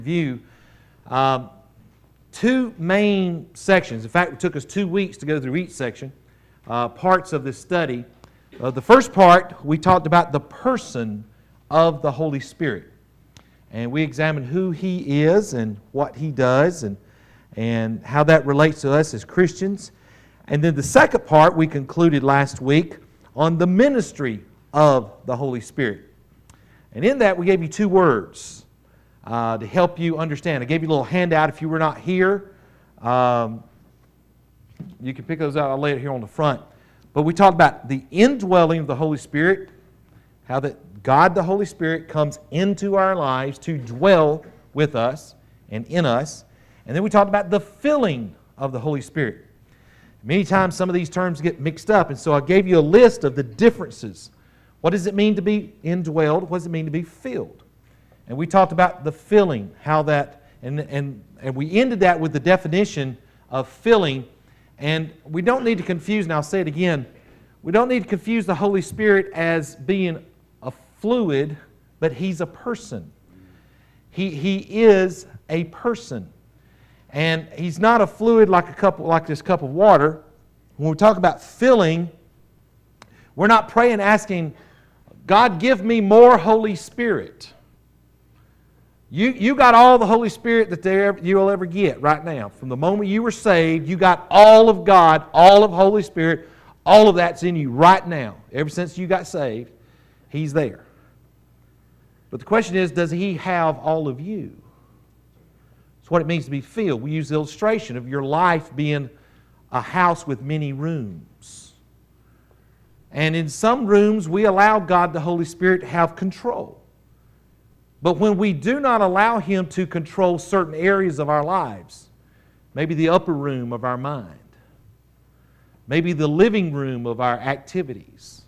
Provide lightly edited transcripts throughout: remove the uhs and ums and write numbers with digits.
Review two main sections. In fact, it took us 2 weeks to go through each section, parts of this study. The first part, we talked about the person of the Holy Spirit. And we examined who He is and what He does and how that relates to us as Christians. And then the second part, we concluded last week on the ministry of the Holy Spirit. And in that, we gave you 2 words to help you understand. I gave you a little handout if you were not here. You can pick those out. I'll lay it here on the front. But we talked about the indwelling of the Holy Spirit, how that God the Holy Spirit comes into our lives to dwell with us and in us. And then we talked about the filling of the Holy Spirit. Many times some of these terms get mixed up, and so I gave you a list of the differences. What does it mean to be indwelled? What does it mean to be filled? And we talked about the filling, how that, and we ended that with the definition of filling. And we don't need to confuse, and I'll say it again, we don't need to confuse the Holy Spirit as being a fluid, but He's a person. He is a person. And He's not a fluid like this cup of water. When we talk about filling, we're not praying asking, God, give me more Holy Spirit. You got all the Holy Spirit that you'll ever get right now. From the moment you were saved, you got all of God, all of Holy Spirit, all of that's in you right now. Ever since you got saved, He's there. But the question is, does He have all of you? That's what it means to be filled. We use the illustration of your life being a house with many rooms. And in some rooms, we allow God, the Holy Spirit, to have control. But when we do not allow Him to control certain areas of our lives, maybe the upper room of our mind, maybe the living room of our activities,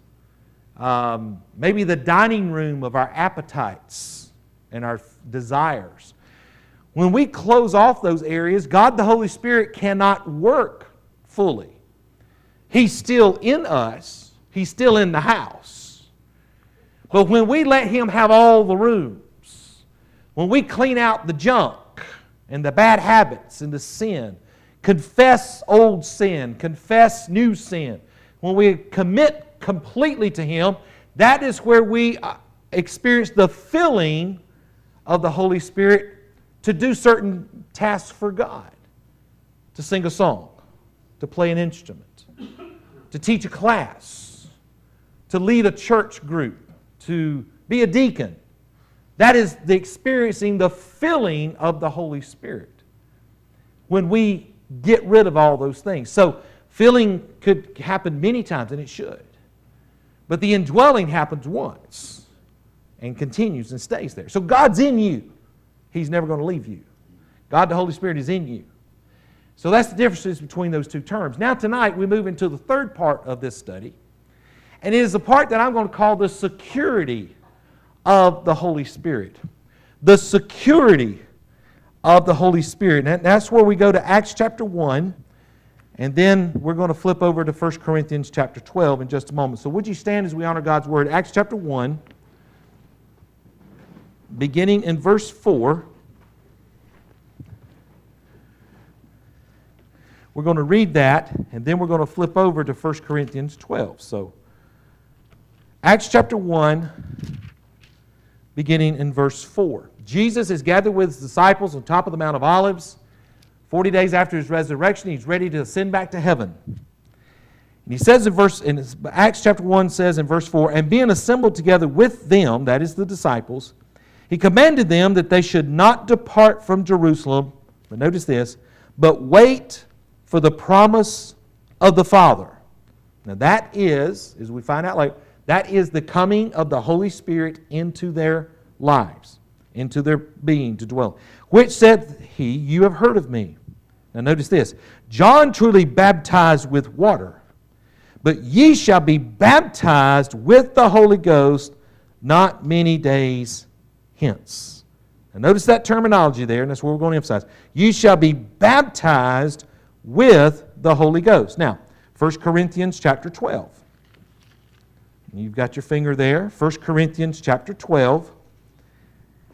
maybe the dining room of our appetites and our desires, when we close off those areas, God the Holy Spirit cannot work fully. He's still in us. He's still in the house. But when we let Him have all the room, when we clean out the junk and the bad habits and the sin, confess old sin, confess new sin, when we commit completely to Him, that is where we experience the filling of the Holy Spirit to do certain tasks for God. To sing a song, to play an instrument, to teach a class, to lead a church group, to be a deacon. That is the experiencing the filling of the Holy Spirit when we get rid of all those things. So filling could happen many times, and it should. But the indwelling happens once and continues and stays there. So God's in you. He's never going to leave you. God the Holy Spirit is in you. So that's the differences between those two terms. Now tonight we move into the third part of this study. And it is the part that I'm going to call the security of the Holy Spirit. The security of the Holy Spirit. And that's where we go to Acts chapter 1. And then we're going to flip over to 1 Corinthians chapter 12 in just a moment. So would you stand as we honor God's Word? Acts chapter 1, beginning in verse 4. We're going to read that, and then we're going to flip over to 1 Corinthians 12. So, Acts chapter 1, beginning in verse 4. Jesus is gathered with His disciples on top of the Mount of Olives. 40 days after His resurrection, He's ready to ascend back to heaven. And He says in Acts chapter 1 says in verse 4, and being assembled together with them, that is the disciples, He commanded them that they should not depart from Jerusalem, but notice this, but wait for the promise of the Father. Now that is, as we find out later, that is the coming of the Holy Spirit into their lives, into their being to dwell. Which said He, you have heard of me. Now notice this. John truly baptized with water, but ye shall be baptized with the Holy Ghost not many days hence. Now notice that terminology there, and that's what we're going to emphasize. You shall be baptized with the Holy Ghost. Now, 1 Corinthians chapter 12. You've got your finger there. 1 Corinthians chapter 12.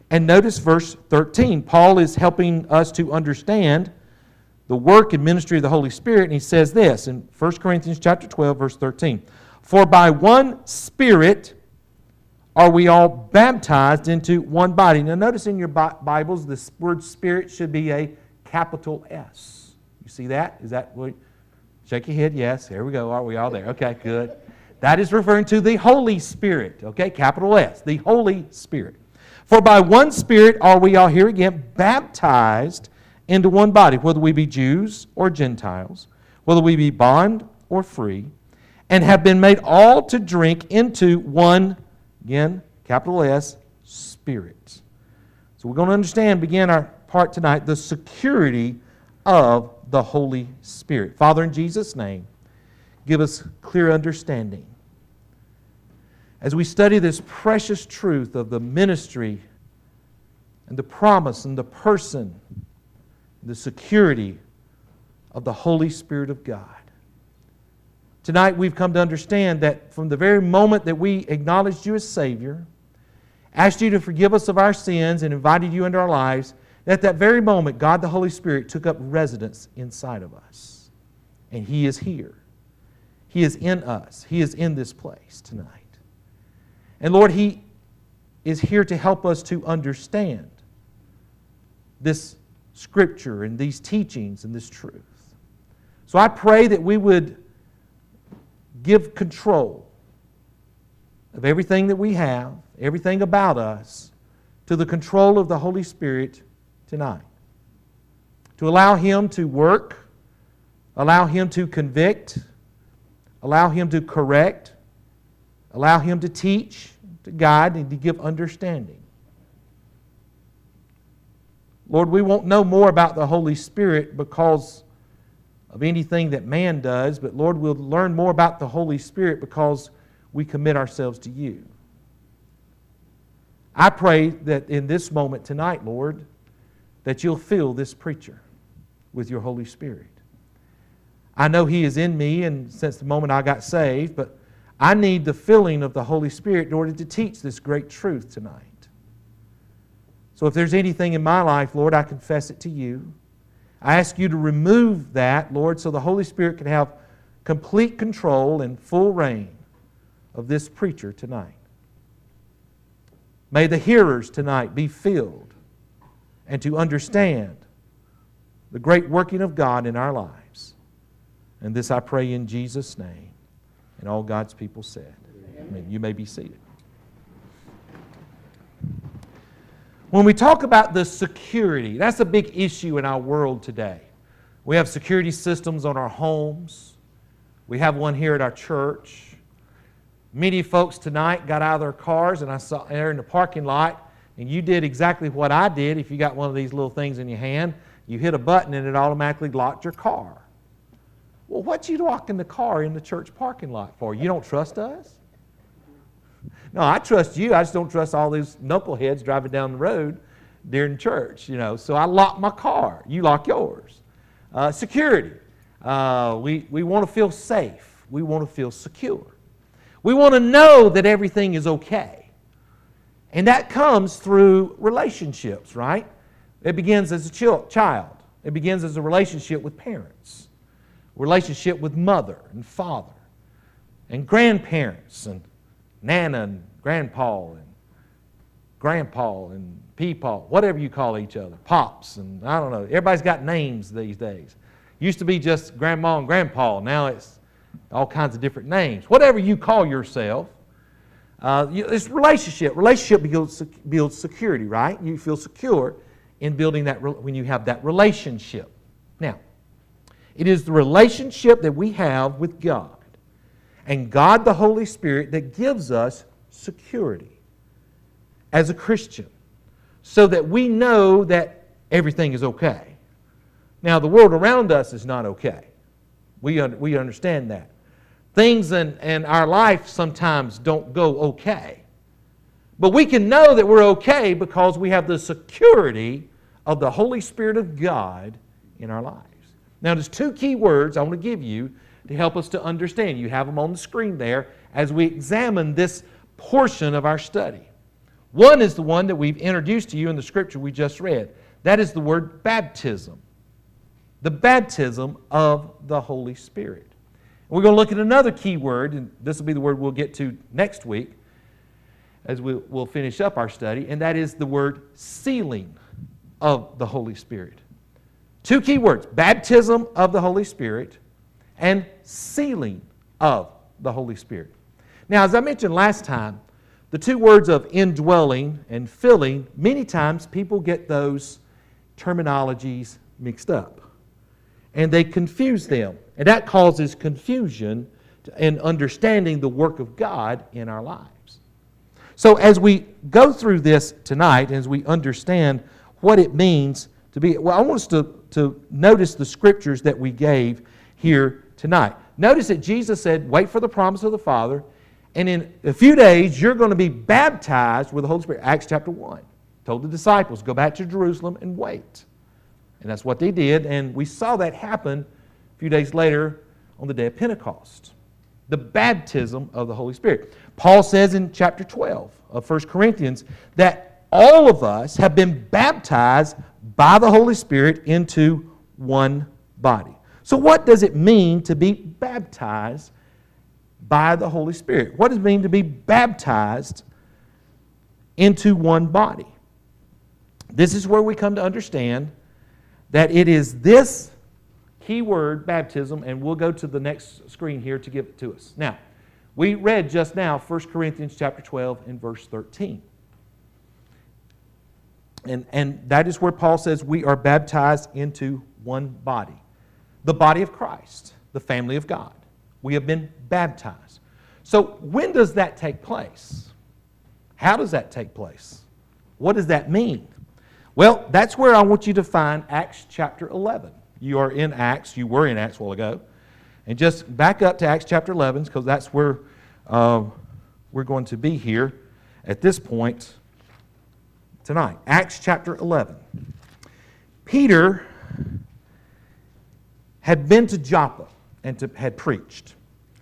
And notice verse 13. Paul is helping us to understand the work and ministry of the Holy Spirit, and he says this in 1 Corinthians chapter 12, verse 13. For by one Spirit are we all baptized into one body. Now notice in your Bibles, the word Spirit should be a capital S. You see that? Is that what? Shake your head. Yes. There we go. Are we all there? Okay, good. That is referring to the Holy Spirit. Okay, capital S. The Holy Spirit. For by one Spirit are we all, here again, baptized into one body, whether we be Jews or Gentiles, whether we be bond or free, and have been made all to drink into one, again, capital S, Spirit. So we're going to begin our part tonight, the security of the Holy Spirit. Father, in Jesus' name, give us clear understanding. As we study this precious truth of the ministry and the promise and the person, the security of the Holy Spirit of God. Tonight we've come to understand that from the very moment that we acknowledged you as Savior, asked you to forgive us of our sins and invited you into our lives, at that very moment God the Holy Spirit took up residence inside of us. And He is here. He is in us. He is in this place tonight. And Lord, He is here to help us to understand this Scripture and these teachings and this truth. So I pray that we would give control of everything that we have, everything about us, to the control of the Holy Spirit tonight. To allow Him to work, allow Him to convict, allow Him to correct, allow Him to teach, to guide, and to give understanding. Lord, we won't know more about the Holy Spirit because of anything that man does, but Lord, we'll learn more about the Holy Spirit because we commit ourselves to you. I pray that in this moment tonight, Lord, that you'll fill this preacher with your Holy Spirit. I know He is in me, and since the moment I got saved, but I need the filling of the Holy Spirit in order to teach this great truth tonight. So if there's anything in my life, Lord, I confess it to you. I ask you to remove that, Lord, so the Holy Spirit can have complete control and full reign of this preacher tonight. May the hearers tonight be filled and to understand the great working of God in our lives. And this I pray in Jesus' name. And all God's people said. Amen. You may be seated. When we talk about the security, that's a big issue in our world today. We have security systems on our homes. We have one here at our church. Many folks tonight got out of their cars, and I saw there in the parking lot, and you did exactly what I did. If you got one of these little things in your hand, you hit a button and it automatically locked your car. Well, what you locking the car in the church parking lot for? You don't trust us? No, I trust you. I just don't trust all these knuckleheads driving down the road during church, So I lock my car. You lock yours. Security. We want to feel safe. We want to feel secure. We want to know that everything is okay. And that comes through relationships, right? It begins as a child. It begins as a relationship with parents. Relationship with mother and father and grandparents and Nana and Grandpa and Grandpa and Peepaw, whatever you call each other, Pops, and I don't know. Everybody's got names these days. Used to be just Grandma and Grandpa. Now it's all kinds of different names. Whatever you call yourself, it's relationship. Relationship builds security, right? You feel secure in building that when you have that relationship. Now, it is the relationship that we have with God and God the Holy Spirit that gives us security as a Christian so that we know that everything is okay. Now, the world around us is not okay. We understand that. Things in our life sometimes don't go okay. But we can know that we're okay because we have the security of the Holy Spirit of God in our lives. Now, there's two key words I want to give you to help us to understand. You have them on the screen there as we examine this portion of our study. One is the one that we've introduced to you in the scripture we just read. That is the word baptism. The baptism of the Holy Spirit. We're going to look at another key word, and this will be the word we'll get to next week as we'll finish up our study, and that is the word sealing of the Holy Spirit. Two key words, baptism of the Holy Spirit and sealing of the Holy Spirit. Now, as I mentioned last time, the two words of indwelling and filling, many times people get those terminologies mixed up. And they confuse them. And that causes confusion in understanding the work of God in our lives. So as we go through this tonight, as we understand what it means to be, well, I want us to notice the scriptures that we gave here tonight. Notice that Jesus said, wait for the promise of the Father, and in a few days you're going to be baptized with the Holy Spirit. Acts chapter 1 told the disciples, go back to Jerusalem and wait. And that's what they did, and we saw that happen a few days later on the day of Pentecost. The baptism of the Holy Spirit. Paul says in chapter 12 of 1 Corinthians that all of us have been baptized by the Holy Spirit into one body. So what does it mean to be baptized by the Holy Spirit? What does it mean to be baptized into one body? This is where we come to understand that it is this key word, baptism, and we'll go to the next screen here to give it to us. Now, we read just now 1 Corinthians chapter 12 and verse 13. And that is where Paul says we are baptized into one body. The body of Christ, the family of God. We have been baptized. So when does that take place? How does that take place? What does that mean? Well, that's where I want you to find Acts chapter 11. You are in Acts. You were in Acts a while ago. And just back up to Acts chapter 11 because that's where we're going to be here at this point tonight. Acts chapter 11. Peter had been to Joppa and had preached.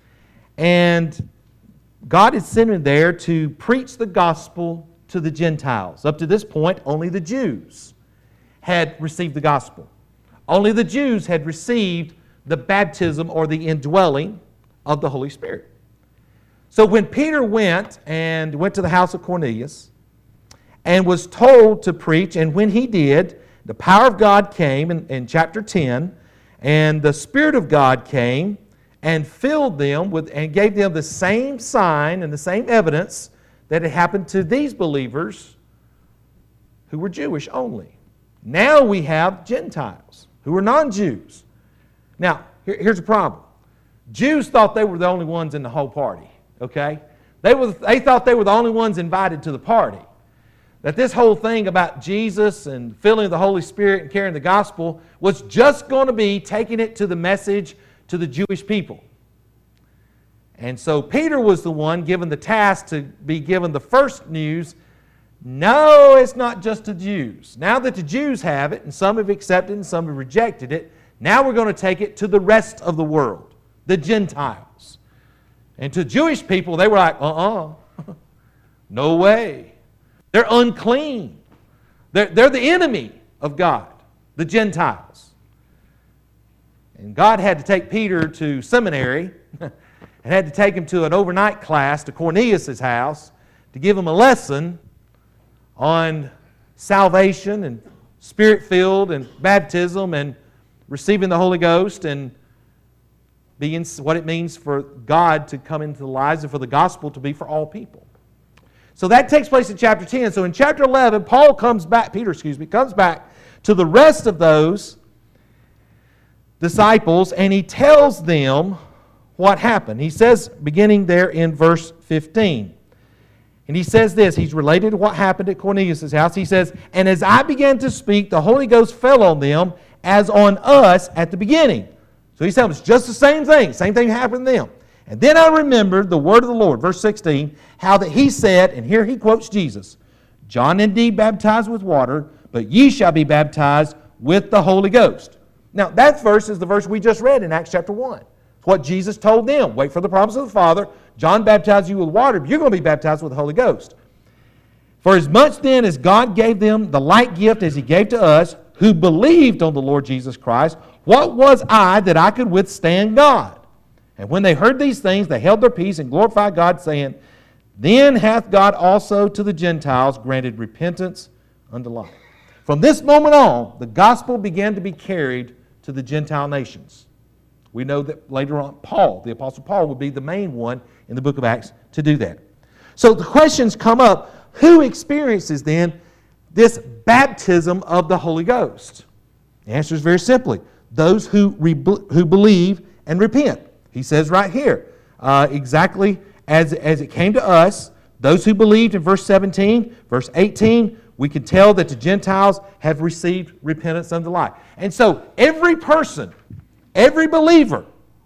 And God had sent him there to preach the gospel to the Gentiles. Up to this point, only the Jews had received the gospel. Only the Jews had received the baptism or the indwelling of the Holy Spirit. So when Peter went to the house of Cornelius and was told to preach, and when he did, the power of God came in chapter 10, and the Spirit of God came and filled them with and gave them the same sign and the same evidence that had happened to these believers who were Jewish only. Now we have Gentiles who are non-Jews. Now, here's the problem. Jews thought they were the only ones in the whole party, okay? They thought they were the only ones invited to the party. That this whole thing about Jesus and filling the Holy Spirit and carrying the gospel was just going to be taking it to the message to the Jewish people. And so Peter was the one given the task to be given the first news. No, it's not just the Jews. Now that the Jews have it, and some have accepted and some have rejected it, now we're going to take it to the rest of the world, the Gentiles. And to Jewish people, they were like, no way. They're unclean. They're the enemy of God, the Gentiles. And God had to take Peter to seminary and had to take him to an overnight class to Cornelius' house to give him a lesson on salvation and Spirit-filled and baptism and receiving the Holy Ghost and being what it means for God to come into the lives and for the gospel to be for all people. So that takes place in chapter 10. So in chapter 11, Peter comes back to the rest of those disciples and he tells them what happened. He says, beginning there in verse 15, and he says this, he's related to what happened at Cornelius' house. He says, and as I began to speak, the Holy Ghost fell on them as on us at the beginning. So he's telling us just the same thing happened to them. And then I remembered the word of the Lord, verse 16, how that he said, and here he quotes Jesus, John indeed baptized with water, but ye shall be baptized with the Holy Ghost. Now that verse is the verse we just read in Acts chapter 1. It's what Jesus told them. Wait for the promise of the Father. John baptized you with water, but you're going to be baptized with the Holy Ghost. For as much then as God gave them the like gift as He gave to us, who believed on the Lord Jesus Christ, what was I that I could withstand God? And when they heard these things, they held their peace and glorified God, saying, Then hath God also to the Gentiles granted repentance unto life. From this moment on, the gospel began to be carried to the Gentile nations. We know that later on, Paul, the Apostle Paul, would be the main one in the book of Acts to do that. So the questions come up, who experiences then this baptism of the Holy Ghost? The answer is very simply, those who believe and repent. He says right here, exactly as it came to us, those who believed in verse 17, verse 18, we can tell that the Gentiles have received repentance unto life. And so every person, every believer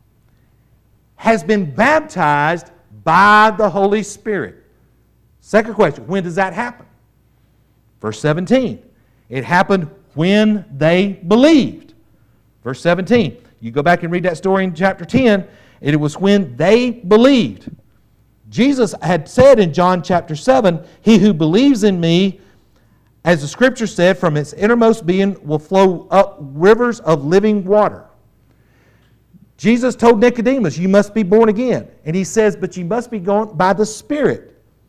has been baptized by the Holy Spirit. Second question, when does that happen? Verse 17, it happened when they believed. Verse 17, you go back and read that story in chapter 10, it was when they believed. Jesus had said in John chapter 7, He who believes in me, as the Scripture said, from its innermost being will flow up rivers of living water. Jesus told Nicodemus, you must be born again. And He says, but you must be born by the Spirit.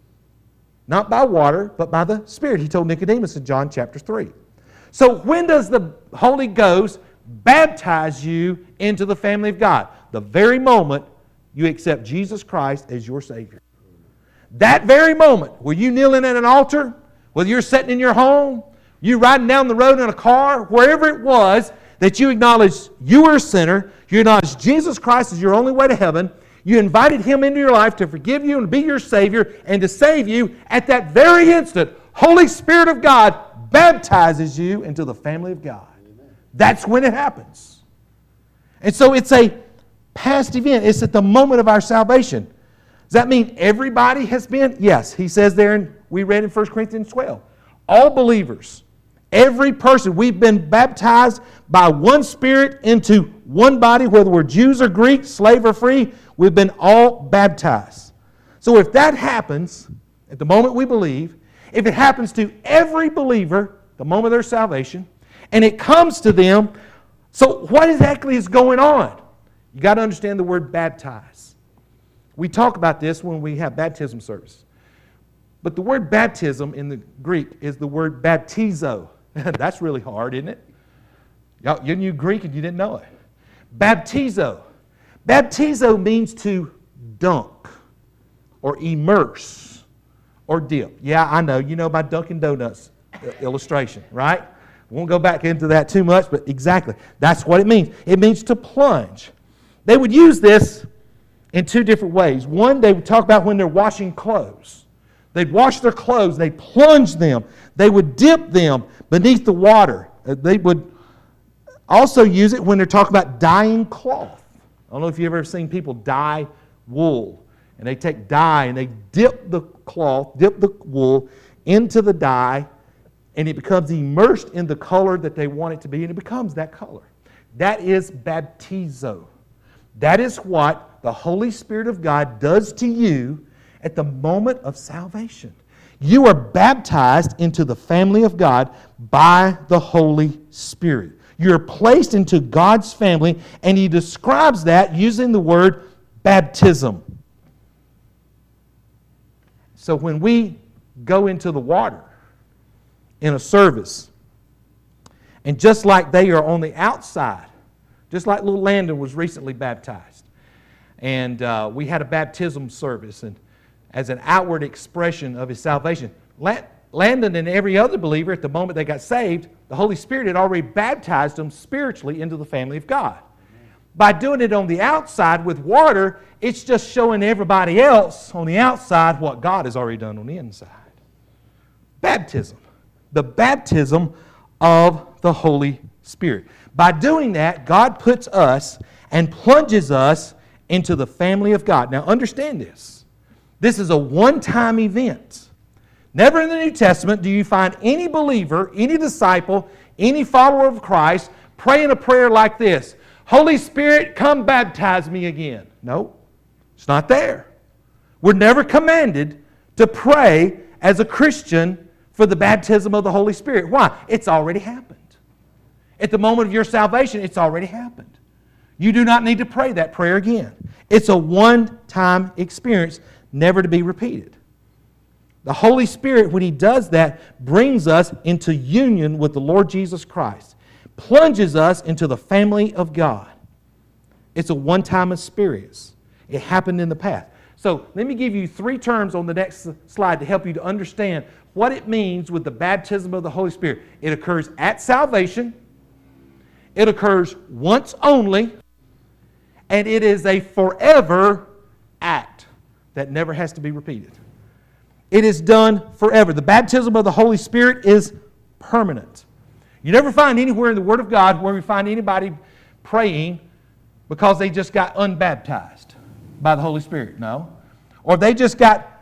Not by water, but by the Spirit. He told Nicodemus in John chapter 3. So when does the Holy Ghost baptize you into the family of God? The very moment you accept Jesus Christ as your Savior. That very moment, were you kneeling at an altar, whether you're sitting in your home, you riding down the road in a car, wherever it was, that you acknowledged you were a sinner, you acknowledged Jesus Christ is your only way to heaven, you invited Him into your life to forgive you and be your Savior and to save you, at that very instant, Holy Spirit of God baptizes you into the family of God. That's when it happens. And so it's a past event. It's at the moment of our salvation. Does that mean everybody has been? Yes. He says there, we read in 1 Corinthians 12, all believers, every person, we've been baptized by one Spirit into one body, whether we're Jews or Greeks, slave or free, we've been all baptized. So if that happens, at the moment we believe, if it happens to every believer, the moment of their salvation, and it comes to them, so what exactly is going on? You got to understand the word baptize. We talk about this when we have baptism service. But the word baptism in the Greek is the word baptizo. That's really hard, isn't it? You knew Greek and you didn't know it. Baptizo. Baptizo means to dunk or immerse or dip. Yeah, I know. You know my Dunkin' Donuts illustration, right? Won't go back into that too much, but exactly. That's what it means. It means to plunge. They would use this in two different ways. One, they would talk about when they're washing clothes. They'd wash their clothes, they'd plunge them, they would dip them beneath the water. They would also use it when they're talking about dyeing cloth. I don't know if you've ever seen people dye wool. And they take dye and they dip the cloth, dip the wool into the dye, and it becomes immersed in the color that they want it to be, and it becomes that color. That is baptizo. That is what the Holy Spirit of God does to you at the moment of salvation. You are baptized into the family of God by the Holy Spirit. You're placed into God's family, and He describes that using the word baptism. So when we go into the water in a service, and just like they are on the outside, just like little Landon was recently baptized, and we had a baptism service, and as an outward expression of his salvation, Landon and every other believer, at the moment they got saved, the Holy Spirit had already baptized them spiritually into the family of God. By doing it on the outside with water, it's just showing everybody else on the outside what God has already done on the inside. Baptism. The baptism of the Holy Spirit. By doing that, God puts us and plunges us into the family of God. Now understand this. This is a one-time event. Never in the New Testament do you find any believer, any disciple, any follower of Christ praying a prayer like this: Holy Spirit, come baptize me again. No, it's not there. We're never commanded to pray as a Christian for the baptism of the Holy Spirit. Why? It's already happened. At the moment of your salvation, it's already happened. You do not need to pray that prayer again. It's a one-time experience, never to be repeated. The Holy Spirit, when He does that, brings us into union with the Lord Jesus Christ, plunges us into the family of God. It's a one-time experience. It happened in the past. So let me give you 3 terms on the next slide to help you to understand what it means with the baptism of the Holy Spirit. It occurs at salvation. It occurs once only. And it is a forever act that never has to be repeated. It is done forever. The baptism of the Holy Spirit is permanent. You never find anywhere in the Word of God where we find anybody praying because they just got unbaptized by the Holy Spirit. No. Or they just got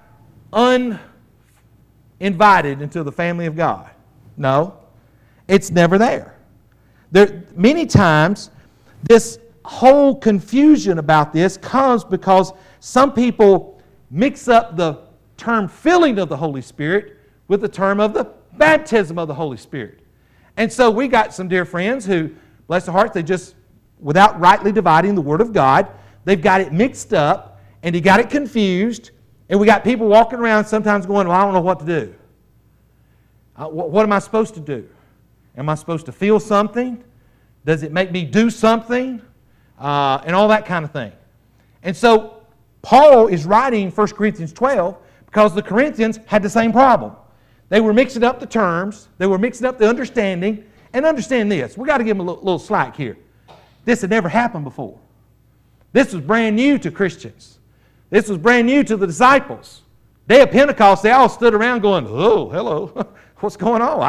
uninvited into the family of God. No. It's never there. Many times, this whole confusion about this comes because some people mix up the term filling of the Holy Spirit with the term of the baptism of the Holy Spirit. And so we got some dear friends who, bless their hearts, they just, without rightly dividing the Word of God, they've got it mixed up and they got it confused. And we got people walking around sometimes going, well, I don't know what to do. What am I supposed to do? Am I supposed to feel something? Does it make me do something? And all that kind of thing. And so Paul is writing 1 Corinthians 12 because the Corinthians had the same problem. They were mixing up the terms. They were mixing up the understanding. And understand this. We've got to give them a little slack here. This had never happened before. This was brand new to Christians. This was brand new to the disciples. Day of Pentecost, they all stood around going, oh, hello, what's going on?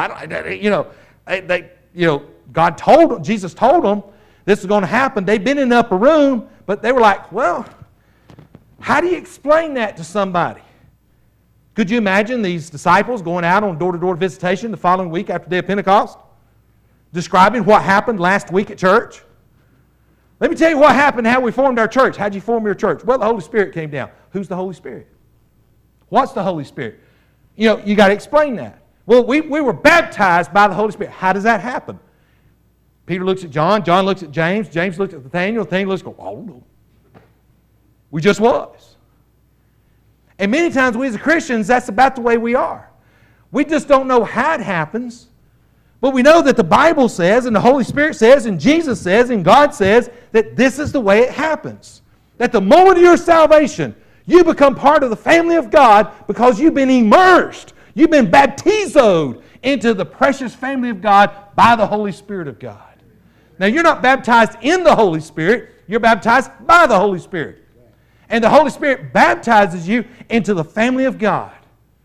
God told them, Jesus told them this is going to happen. They've been in the upper room, but they were like, well, how do you explain that to somebody? Could you imagine these disciples going out on door-to-door visitation the following week after the day of Pentecost, describing what happened last week at church? Let me tell you what happened, how we formed our church. How'd you form your church? Well, the Holy Spirit came down. Who's the Holy Spirit? What's the Holy Spirit? You got to explain that. Well, we were baptized by the Holy Spirit. How does that happen? Peter looks at John. John looks at James. James looks at Nathaniel. Nathaniel looks and goes, oh, no. We just was. And many times we as Christians, that's about the way we are. We just don't know how it happens. But we know that the Bible says, and the Holy Spirit says, and Jesus says, and God says, that this is the way it happens. That the moment of your salvation, you become part of the family of God because you've been immersed. You've been baptizoed into the precious family of God by the Holy Spirit of God. Now, you're not baptized in the Holy Spirit. You're baptized by the Holy Spirit. And the Holy Spirit baptizes you into the family of God.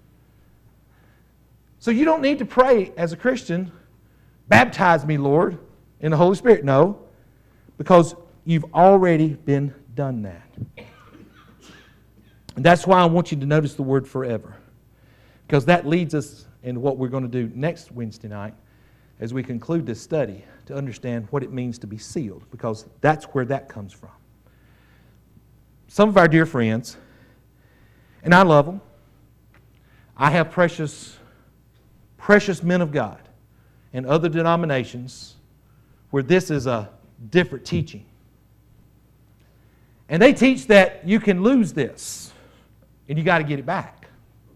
So you don't need to pray as a Christian, baptize me, Lord, in the Holy Spirit. No, because you've already been done that. And that's why I want you to notice the word forever. Because that leads us into what we're going to do next Wednesday night as we conclude this study to understand what it means to be sealed, because that's where that comes from. Some of our dear friends, and I love them, I have precious men of God in other denominations where this is a different teaching. And they teach that you can lose this and you got to get it back.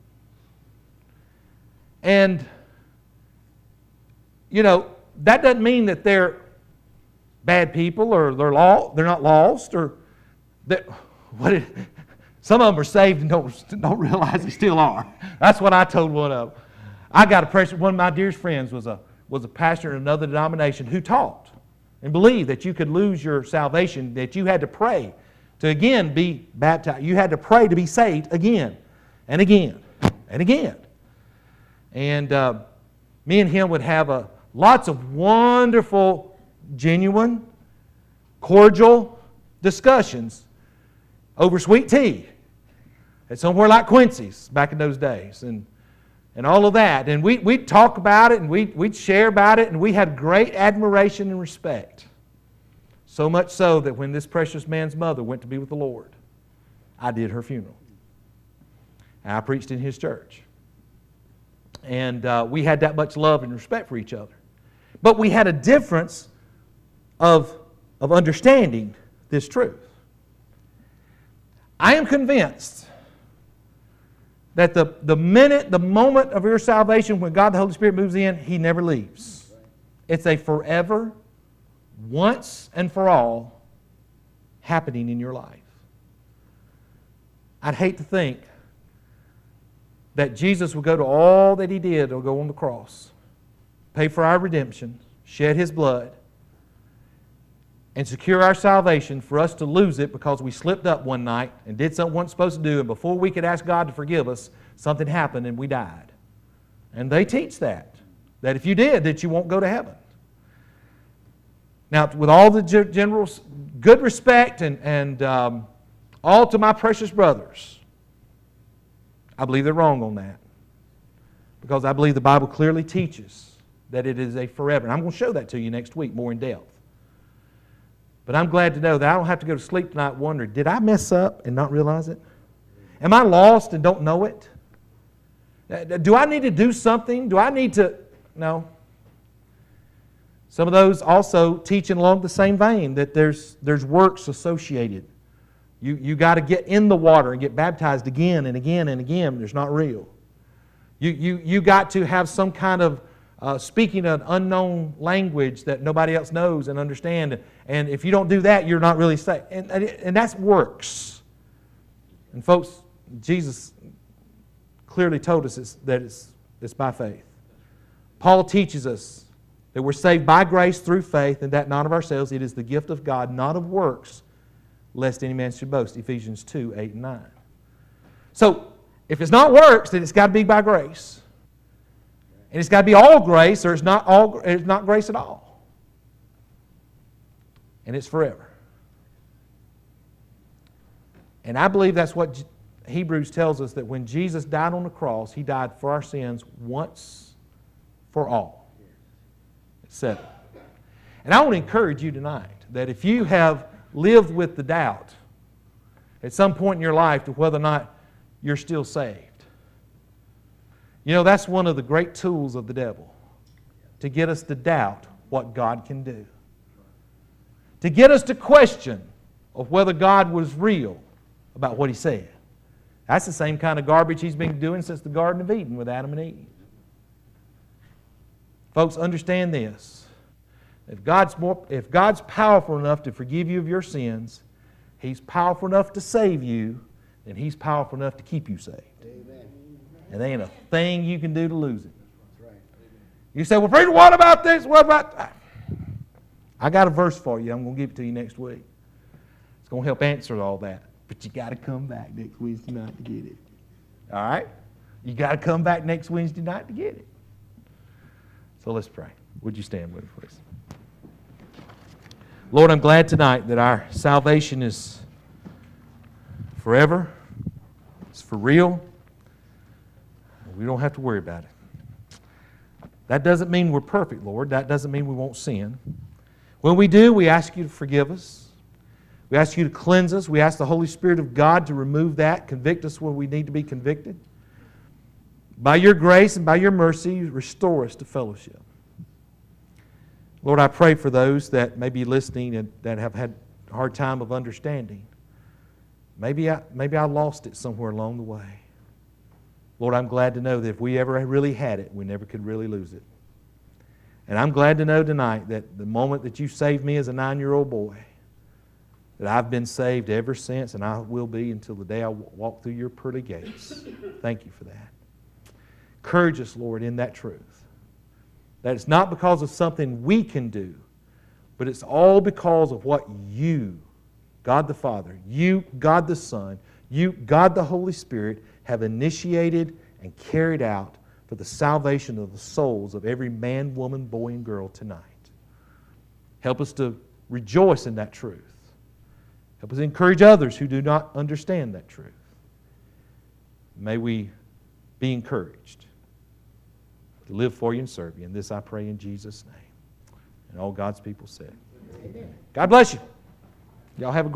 And, that doesn't mean that they're bad people or they're not lost or that some of them are saved and don't realize they still are. That's what I told one of them. I got one of my dearest friends was a pastor in another denomination who taught and believed that you could lose your salvation, that you had to pray to again be baptized. You had to pray to be saved again and again and again. And me and him would have lots of wonderful, genuine, cordial discussions over sweet tea at somewhere like Quincy's back in those days, and all of that. And we'd talk about it, and we'd share about it, and we had great admiration and respect. So much so that when this precious man's mother went to be with the Lord, I did her funeral. And I preached in his church. And we had that much love and respect for each other. But we had a difference of understanding this truth. I am convinced that the moment of your salvation, when God the Holy Spirit moves in, He never leaves. It's a forever, once and for all, happening in your life. I'd hate to think that Jesus would go to all that He did or go on the cross, pay for our redemption, shed His blood, and secure our salvation, for us to lose it because we slipped up one night and did something we weren't supposed to do, and before we could ask God to forgive us, something happened and we died. And they teach that if you did, that you won't go to heaven. Now, with all the general good respect and all to my precious brothers, I believe they're wrong on that. Because I believe the Bible clearly teaches that it is a forever. And I'm going to show that to you next week more in depth. But I'm glad to know that I don't have to go to sleep tonight wondering, did I mess up and not realize it? Am I lost and don't know it? Do I need to do something? Do I need to? No. Some of those also teaching along the same vein that there's works associated. You got to get in the water and get baptized again and again and again. It's not real. You got to have some kind of speaking an unknown language that nobody else knows and understand. And if you don't do that, you're not really saved. And that's works. And folks, Jesus clearly told us that it's by faith. Paul teaches us that we're saved by grace through faith, and that not of ourselves. It is the gift of God, not of works, lest any man should boast. Ephesians 2, 8 and 9. So, if it's not works, then it's got to be by grace. And it's got to be all grace, or it's not grace at all. And it's forever. And I believe that's what Hebrews tells us, that when Jesus died on the cross, He died for our sins once for all. It's settled. And I want to encourage you tonight that if you have lived with the doubt at some point in your life to whether or not you're still saved, you know, that's one of the great tools of the devil, to get us to doubt what God can do. To get us to question of whether God was real about what He said. That's the same kind of garbage he's been doing since the Garden of Eden with Adam and Eve. Folks, understand this. If God's powerful enough to forgive you of your sins, He's powerful enough to save you, and He's powerful enough to keep you saved. Amen. And there ain't a thing you can do to lose it. That's right. You say, well, preacher, what about this? What about... I got a verse for you. I'm going to give it to you next week. It's going to help answer all that. But you got to come back next Wednesday night to get it. All right? You got to come back next Wednesday night to get it. So let's pray. Would you stand with me, please? Lord, I'm glad tonight that our salvation is forever. It's for real. We don't have to worry about it. That doesn't mean we're perfect, Lord. That doesn't mean we won't sin. When we do, we ask You to forgive us. We ask You to cleanse us. We ask the Holy Spirit of God to remove that, convict us when we need to be convicted. By Your grace and by Your mercy, restore us to fellowship. Lord, I pray for those that may be listening and that have had a hard time of understanding. Maybe I lost it somewhere along the way. Lord, I'm glad to know that if we ever really had it, we never could really lose it. And I'm glad to know tonight that the moment that You saved me as a 9-year-old boy, that I've been saved ever since, and I will be until the day I walk through Your pearly gates. Thank You for that. Encourage us, Lord, in that truth. That it's not because of something we can do, but it's all because of what You, God the Father, You, God the Son, You, God the Holy Spirit, have initiated and carried out for the salvation of the souls of every man, woman, boy, and girl tonight. Help us to rejoice in that truth. Help us encourage others who do not understand that truth. May we be encouraged to live for You and serve You. And this I pray in Jesus' name. And all God's people said. Amen. God bless you. Y'all have a great